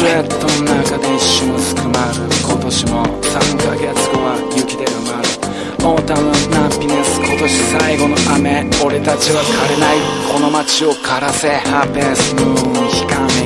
ルエットの中で一瞬薄くまる。今年も3ヶ月後は雪で埋まる。オータムナッピネス、今年最後の雨。俺たちは枯れない、この街を枯らせ。ハーペンスムーン光